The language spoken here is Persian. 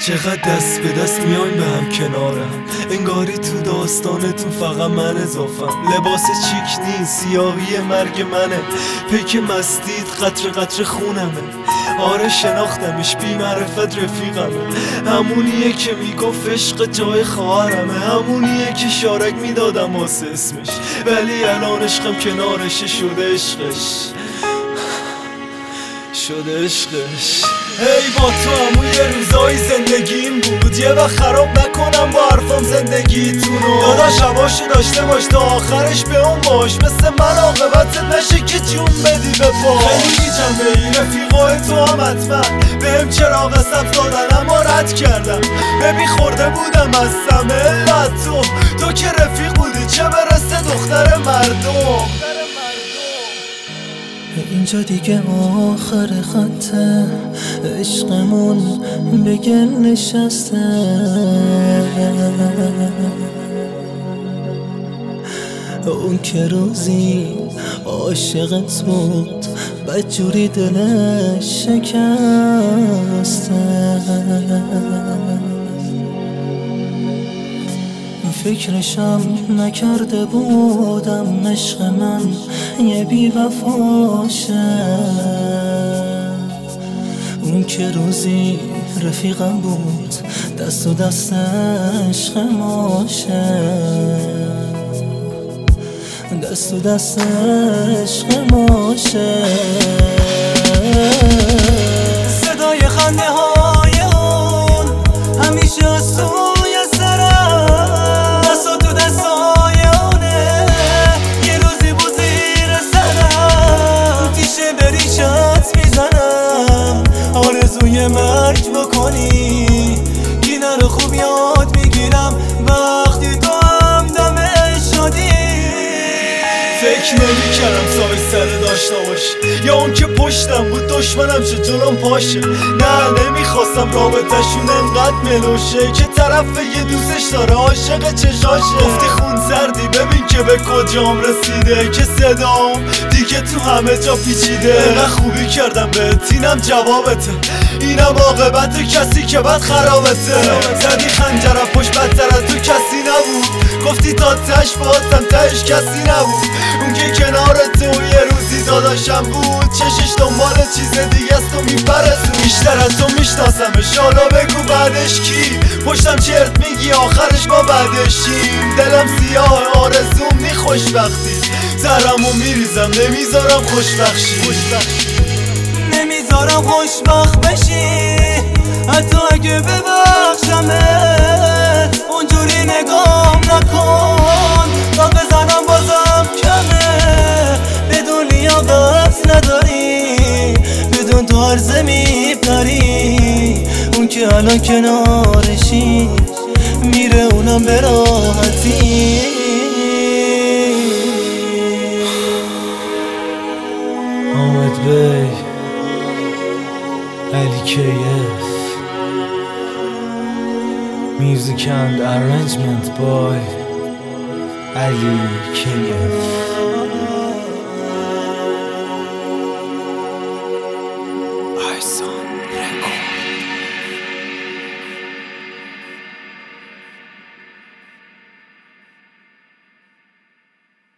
چقدر دست به دست میایم به هم کنارم، انگاری تو داستانتون فقط من اضافم. لباس چیک نیست، سیاهی مرگ منه، پیک مستید قطر قطر خونمه. آره شناختمش، بی معرفت رفیقمه، همونیه که میگفت عشق جای خواهرمه، همونیه که شارک میدادم واسه اسمش، ولی الان عشقم کنارشه، شده عشقش. هی با تو همون یه روزایی زندگیم بود، یه وقت خراب نکنم با حرفام زندگیتونو. داداش هواشو داشته باش تا آخرش به اون باش، مثل من عاقبتت نشه که جون بدی به پا. خیلی جنبه ای رفیقای تو هم حتما بهم چراغ سبز دادن اما رد کردم. ببین خورده بودم از سمه علت تو که رفیق بودی، چه برسه دختر مردم. اینجا دیگه آخر خطه، عشقمون به گل نشسته. اون که روزی عاشقت بود بدجوری دلش شکسته. فکرشم نکرده بودم عشق من یه بی وفاشه. اون که روزی رفیقم بود دست و دست عشق ماشه، دست و دست عشق ماشه. صدای خنده های اون همیشه از توی سرم، دست و تو دستای اونه یه روزی بود زیر سرم. تیشه به ریشت میزنم آرزوی مرگ بکنی، گینه رو خوب یاد میگیرم وقتی تو هم دمه شدی. فکر نمی‌کردم سای سر داشته باشه، یا اون که پشتم بود دشمنم چه جلوم پاشه. نه نمیخواستم رابطه‌شون انقدر ملوشه که طرف یه دوستش داره عاشق چشاشه. گفتی خون سردی ببین که به کجام رسیده، که صدام دیگه تو همه جا پیچیده. انقدر خوبی کردم بهت اینم جوابته، اینم عاقبت کسی که بد خرابته. زدی خنجرم پشت بدتر از تو کسی نبود، گفتی تا تش بازم تش کسی نبود. اون که کنار تو یه روزی داداشم بود، چشش دنبال چیز دیگه است و میپرسون. بیشتر از تو میشناسمش، حالا بگو بعدش کی؟ پشتم چرت میگی آخرش ما بعدشیم. دلم سیاه آرزوم نی خوشبختی، زرمو میریزم نمیذارم خوشبخشی. نمیذارم خوشبخت بشی حتی اگه ببخشمت. اونجوری نگام نکن تا بزنم بازم کمه. بدون لیاقت نداری، بدون تو عرضه میپری. اون که الان کنارشی میره اونم به راحتی. حامد بی علی KF Music and arrangement by Ali KF.